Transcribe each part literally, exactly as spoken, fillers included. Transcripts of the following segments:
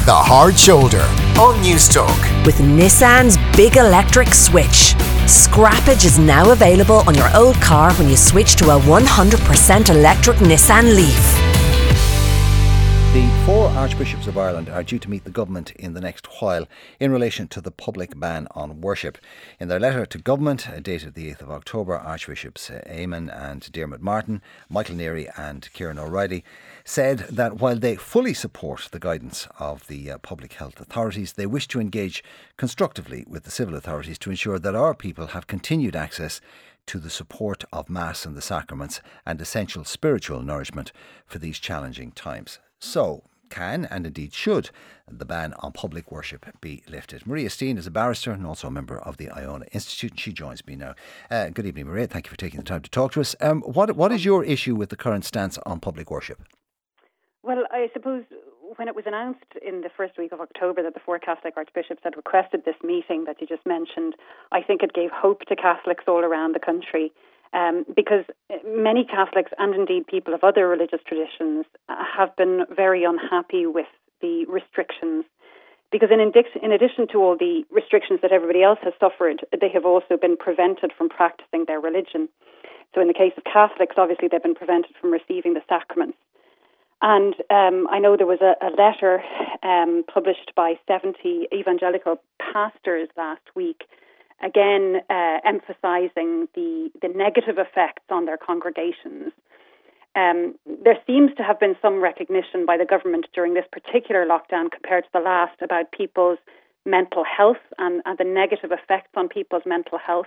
The Hard Shoulder on Newstalk. With Nissan's big electric switch. Scrappage is now available on your old car when you switch to a one hundred percent electric Nissan Leaf. The four Archbishops of Ireland are due to meet the government in the next while in relation to the public ban on worship. In their letter to government, dated the eighth of October, Archbishops Eamon and Dermot Martin, Michael Neary and Kieran O'Reilly said that while they fully support the guidance of the uh, public health authorities, they wish to engage constructively with the civil authorities to ensure that our people have continued access to the support of Mass and the sacraments and essential spiritual nourishment for these challenging times. So, can and indeed should the ban on public worship be lifted? Maria Steen is a barrister and also a member of the Iona Institute. She joins me now. Uh, good evening, Maria. Thank you for taking the time to talk to us. Um, what What is your issue with the current stance on public worship? Well, I suppose when it was announced in the first week of October that the four Catholic archbishops had requested this meeting that you just mentioned, I think it gave hope to Catholics all around the country. Um, because many Catholics and indeed people of other religious traditions have been very unhappy with the restrictions. Because in, indic- in addition to all the restrictions that everybody else has suffered, they have also been prevented from practicing their religion. So in the case of Catholics, obviously they've been prevented from receiving the sacraments. And um, I know there was a, a letter um, published by seventy evangelical pastors last week, again uh, emphasising the, the negative effects on their congregations. Um, there seems to have been some recognition by the government during this particular lockdown compared to the last about people's mental health and, and the negative effects on people's mental health.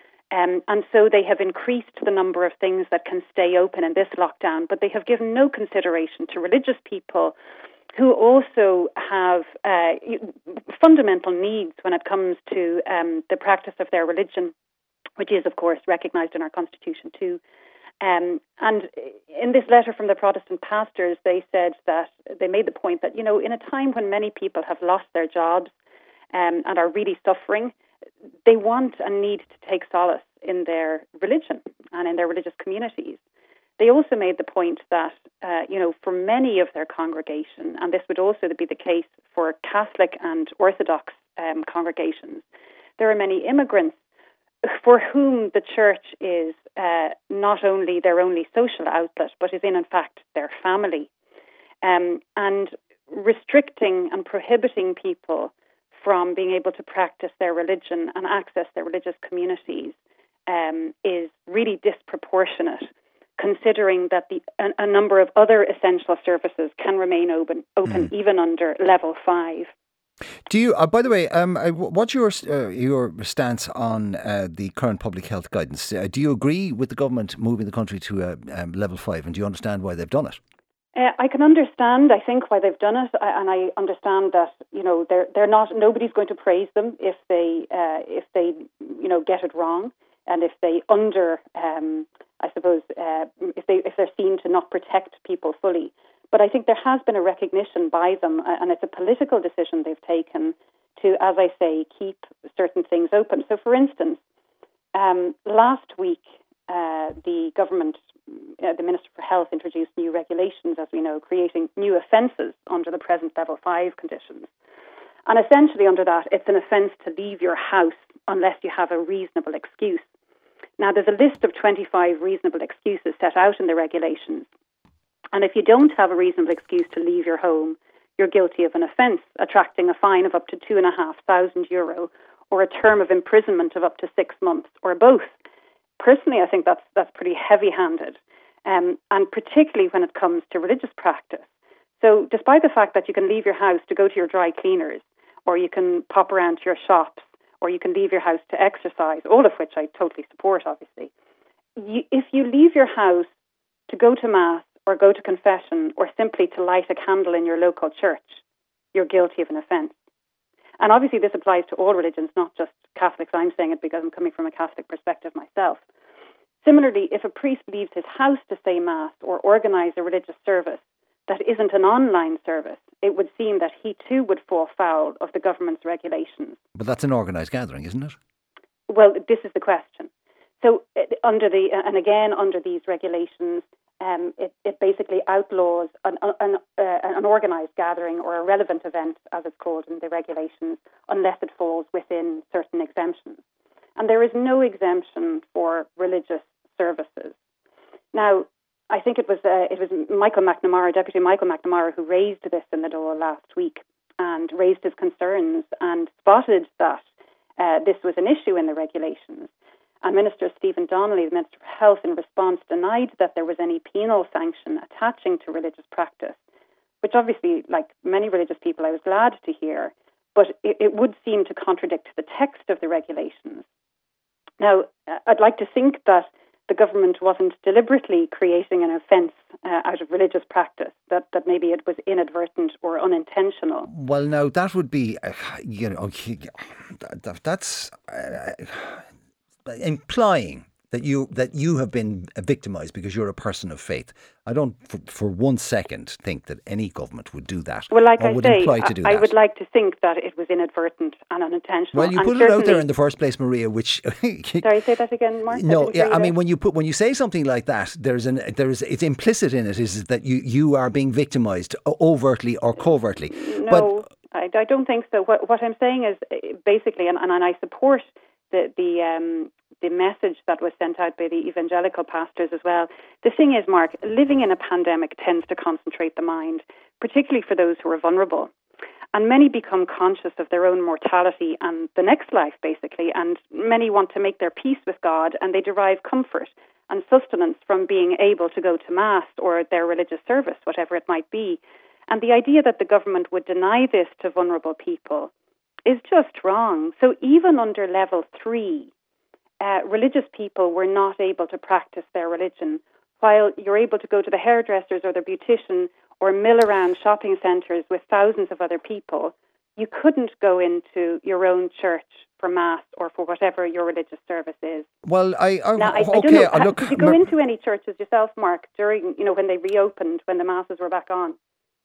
Um, and so they have increased the number of things that can stay open in this lockdown, but they have given no consideration to religious people who also have uh, fundamental needs when it comes to um, the practice of their religion, which is, of course, recognised in our Constitution too. Um, and in this letter from the Protestant pastors, they said that they made the point that, you know, in a time when many people have lost their jobs um, and are really suffering, they want and need to take solace in their religion and in their religious communities. They also made the point that, uh, you know, for many of their congregation, and this would also be the case for Catholic and Orthodox um, congregations, there are many immigrants for whom the church is uh, not only their only social outlet, but is in, in fact, their family. Um, and restricting and prohibiting people from being able to practice their religion and access their religious communities um, is really disproportionate, considering that the, a, a number of other essential services can remain open, open mm. even under level five. Do you, uh, by the way, um, uh, what's your uh, your stance on uh, the current public health guidance? Uh, do you agree with the government moving the country to uh, um, level five, and do you understand why they've done it? Uh, I can understand, I think, why they've done it, and I understand that, you know, they're they're not. Nobody's going to praise them if they uh, if they you know get it wrong, and if they under, um, I suppose, uh, if they if they're seen to not protect people fully. But I think there has been a recognition by them, and it's a political decision they've taken to, as I say, keep certain things open. So, for instance, um, last week uh, the government. Uh, the Minister for Health introduced new regulations, as we know, creating new offences under the present level five conditions. And essentially under that, it's an offence to leave your house unless you have a reasonable excuse. Now, there's a list of twenty-five reasonable excuses set out in the regulations. And if you don't have a reasonable excuse to leave your home, you're guilty of an offence, attracting a fine of up to two and a half thousand euro or a term of imprisonment of up to six months or both. Personally, I think that's that's pretty heavy-handed, um, and particularly when it comes to religious practice. So despite the fact that you can leave your house to go to your dry cleaners, or you can pop around to your shops, or you can leave your house to exercise, all of which I totally support, obviously, you, if you leave your house to go to Mass or go to confession or simply to light a candle in your local church, you're guilty of an offence. And obviously this applies to all religions, not just Catholics. I'm saying it because I'm coming from a Catholic perspective myself. Similarly, if a priest leaves his house to say Mass or organise a religious service that isn't an online service, it would seem that he too would fall foul of the government's regulations. But that's an organised gathering, isn't it? Well, this is the question. So uh, under the, uh, and again under these regulations, um, it, it basically outlaws an, an, uh, an organised gathering or a relevant event, as it's called in the regulations, unless it falls within certain exemptions. And there is no exemption for religious services. Now, I think it was uh, it was Michael McNamara, Deputy Michael McNamara, who raised this in the Dáil last week and raised his concerns and spotted that uh, this was an issue in the regulations. And Minister Stephen Donnelly, the Minister for Health, in response denied that there was any penal sanction attaching to religious practice, which obviously, like many religious people, I was glad to hear, but it, it would seem to contradict the text of the regulations. Now, I'd like to think that the government wasn't deliberately creating an offence uh, out of religious practice, that, that maybe it was inadvertent or unintentional. Well, now, that would be, uh, you know, that, that's uh, implying that you that you have been victimised because you're a person of faith. I don't, for, for one second, think that any government would do that. Well, like or I would say, imply to do I, I that. would like to think that it was inadvertent and unintentional. Well, you and put it out there in the first place, Maria. Which sorry, say that again, Mark. No, I yeah, I that. mean when you put when you say something like that, there's an there's it's implicit in it is that you you are being victimised overtly or covertly. No, but, I, I don't think so. What what I'm saying is basically, and, and I support the the um, the message that was sent out by the evangelical pastors as well. The thing is, Mark, living in a pandemic tends to concentrate the mind, particularly for those who are vulnerable. And many become conscious of their own mortality and the next life, basically, and many want to make their peace with God, and they derive comfort and sustenance from being able to go to Mass or their religious service, whatever it might be. And the idea that the government would deny this to vulnerable people is just wrong. So even under level three, Uh, religious people were not able to practice their religion, while you're able to go to the hairdressers or the beautician or mill around shopping centres with thousands of other people. You couldn't go into your own church for Mass or for whatever your religious service is. Well, I, I now, I, okay. I don't know, I look, did you go into any churches yourself, Mark, during you know when they reopened, when the Masses were back on?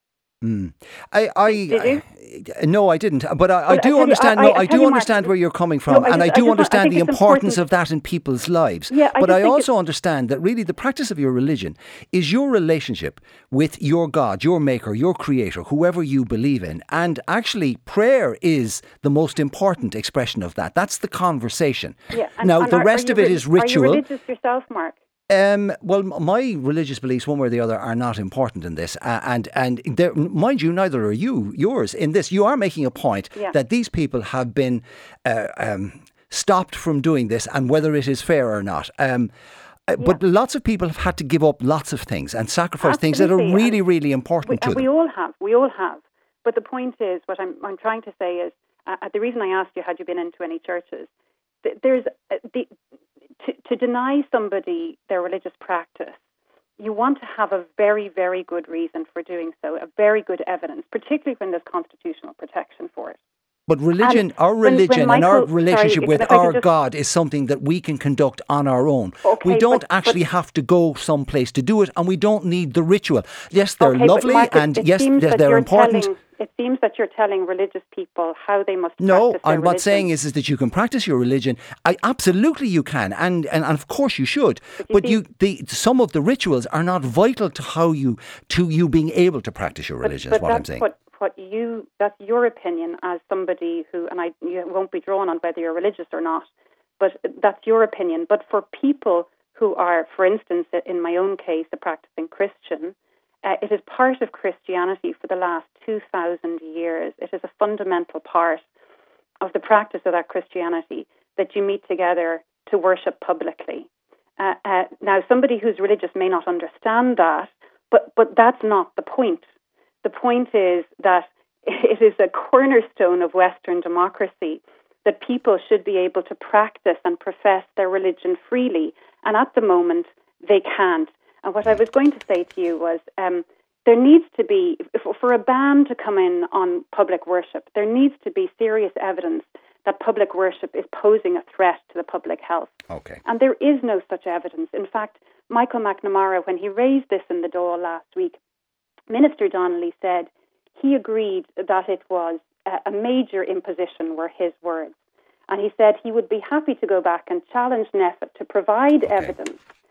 Mm. I, I, Did you? I, no, I didn't. But I, Well, I do I understand. you, no, I, I, I do you, understand Mark, where you're coming from, no, I and just, I do I just, understand I the importance important. of that in people's lives. Yeah, I but just I think also understand that really the practice of your religion is your relationship with your God, your Maker, your Creator, whoever you believe in, and actually prayer is the most important expression of that. That's the conversation. Yeah, and, now and the are, rest are of it re- is ritual. Are you religious yourself, Mark? Um, well, my religious beliefs, one way or the other, are not important in this. Uh, and and there, mind you, neither are you, yours in this. You are making a point yeah. that these people have been uh, um, stopped from doing this, and whether it is fair or not. Um, yeah. But lots of people have had to give up lots of things and sacrifice Absolutely. things that are really, really important we, to them. We all have. We all have. But the point is, what I'm, I'm trying to say is, uh, the reason I asked you, had you been into any churches, th- there's uh, the... To, to deny somebody their religious practice, you want to have a very, very good reason for doing so, a very good evidence, particularly when there's constitutional protection for it. But religion, and our religion when, when Michael, and our relationship sorry, with our our just, God is something that we can conduct on our own. Okay, we don't but, actually but, have to go someplace to do it, and we don't need the ritual. Yes, they're okay, lovely, Mark, it, and it yes, seems that they're you're important. Telling, it seems that you're telling religious people how they must no, practice their I'm religion. not saying is, is that you can practice your religion. I, absolutely you can, and, and, and of course you should. But you, but see, you, the, some of the rituals are not vital to how you to you being able to practice your religion. But, is what I'm saying. What, what you that's your opinion as somebody who, and I you won't be drawn on whether you're religious or not, but that's your opinion. But for people who are, for instance, in my own case, a practicing Christian, uh, it is part of Christianity for the last two thousand years. It is a fundamental part of the practice of that Christianity that you meet together to worship publicly. Uh, uh, now, somebody who's religious may not understand that, but but that's not the point. The point is that it is a cornerstone of Western democracy that people should be able to practice and profess their religion freely. And at the moment, they can't. And what I was going to say to you was um, there needs to be, for a ban to come in on public worship, there needs to be serious evidence that public worship is posing a threat to the public health. Okay. And there is no such evidence. In fact, Michael McNamara, when he raised this in the Dáil last week, Minister Donnelly said he agreed that it was a major imposition, were his words. And he said he would be happy to go back and challenge N E F I T to provide okay. evidence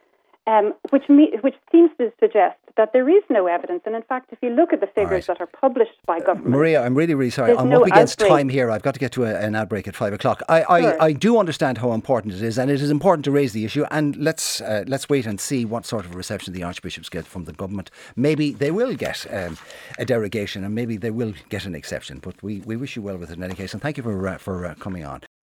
Um, which me, which seems to suggest that there is no evidence. And in fact, if you look at the figures right. that are published by government... Maria, I'm really, really sorry. I'm no up against outbreak. time here. I've got to get to a, an outbreak at five o'clock. I, I, Sure. I do understand how important it is, and it is important to raise the issue. And let's uh, let's wait and see what sort of reception the archbishops get from the government. Maybe they will get um, a derogation, and maybe they will get an exception. But we, we wish you well with it in any case. And thank you for, uh, for uh, coming on.